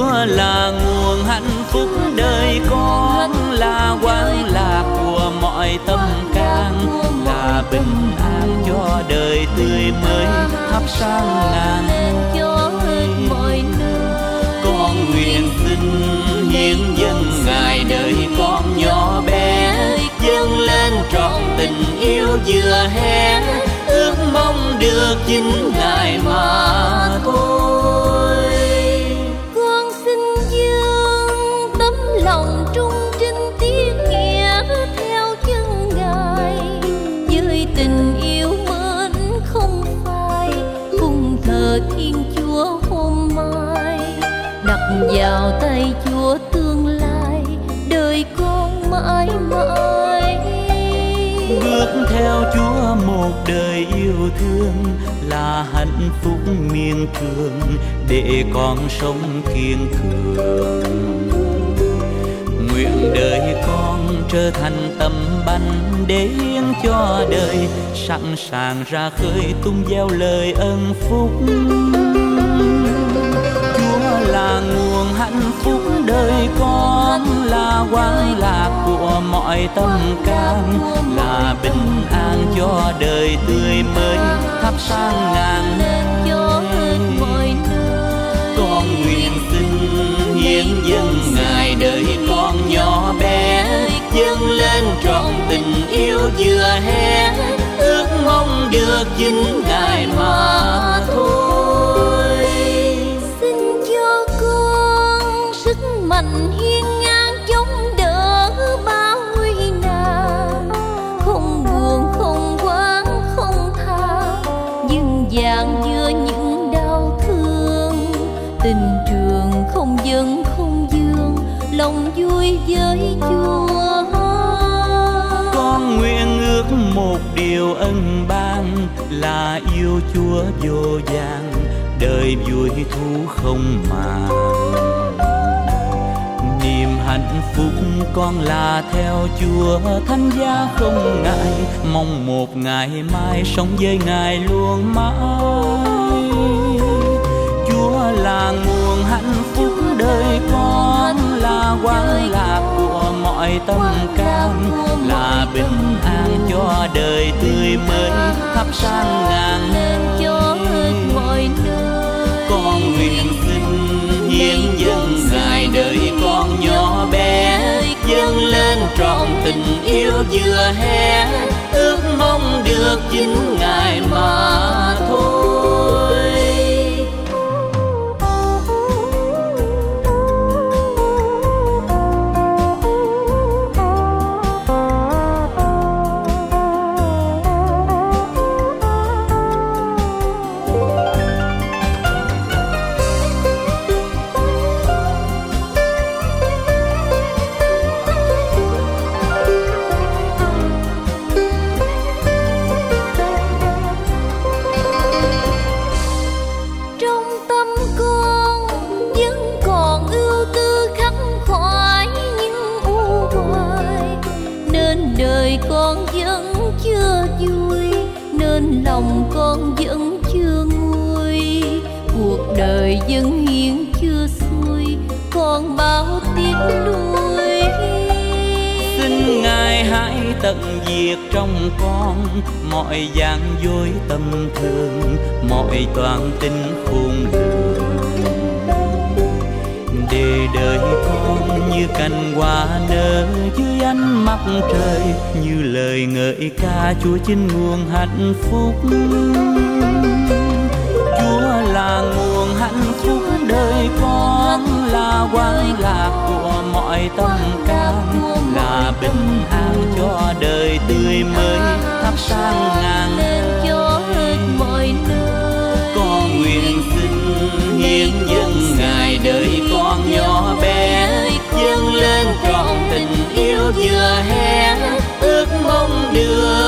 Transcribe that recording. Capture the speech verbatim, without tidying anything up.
Chúa là nguồn hạnh phúc đời con, là quang lạc của mọi tâm can, là bình an cho đời tươi mới thắp sáng ngàn ngôi. Con nguyện xin hiến dâng Ngài đời con nhỏ bé, dâng lên trọn tình yêu vừa hé, ước mong được chính Ngài mà thôi. Con xin dâng tấm lòng trung trinh tiết nghĩa theo chân Ngài, với tình yêu mến không phai, cùng thờ Thiên Chúa hôm mai, đặt vào tay Chúa tương lai, đời con mãi mãi. Bước theo Chúa một đời yêu thương, là hạnh phúc miên trường để con sống kiên cường. Nguyện đời con trở thành tấm bánh để hiến cho đời, sẵn sàng ra khơi tung gieo lời ân phúc. Chúa là nguồn hạnh phúc đời con, là quang lạc của mọi tâm can, là bình an cho đời tươi mới thắp sáng ngàn ngôi. Con nguyện xin hiến dâng Ngài đời con nhỏ bé, dâng lên trọn tình yêu vừa hé, ước mong được chính Ngài mà thôi. Xin cho con sức mạnh hiên ngang chống đỡ bao nguy nan, không buồn không quán không tha, nhưng vàng giữa những đau thương, tình trường không dâng không dương, lòng vui với Chúa. Con nguyện ước một điều ân ban, là yêu Chúa vô vàn, đời vui thú không màng. Niềm hạnh phúc con là theo Chúa, thánh giá không ngại, mong một ngày mai sống với Ngài luôn mãi. Chúa là nguồn hạnh phúc đời con, là quang lạc của mọi tâm can, là bình an cho đời tươi mới thắp sáng ngàn ngôi. Con nguyện xin hiến dâng Ngài đời con nhỏ bé, dâng lên trọn tình yêu vừa hé, ước mong được chính Ngài mà thôi. Con vẫn chưa vui, nên lòng con vẫn chưa nguôi, cuộc đời vẫn hiền chưa xuôi, còn bao tiếc nuối. Xin Ngài hãy tận diệt trong con mọi gian dối tâm thường, mọi toàn tính khôn lường, để đời con như cành hoa nở dưới ánh mặt trời, như lời ngợi ca Chúa chính nguồn hạnh phúc. Chúa là nguồn hạnh phúc đời con, là quang lạc của mọi tâm can, là bình an cho đời tươi mới thắp sáng ngàn ngôi. Con nguyện xin hiến dâng Ngài đời con nhỏ bé, dâng lên trọn tình yêu vừa hé, ước mong được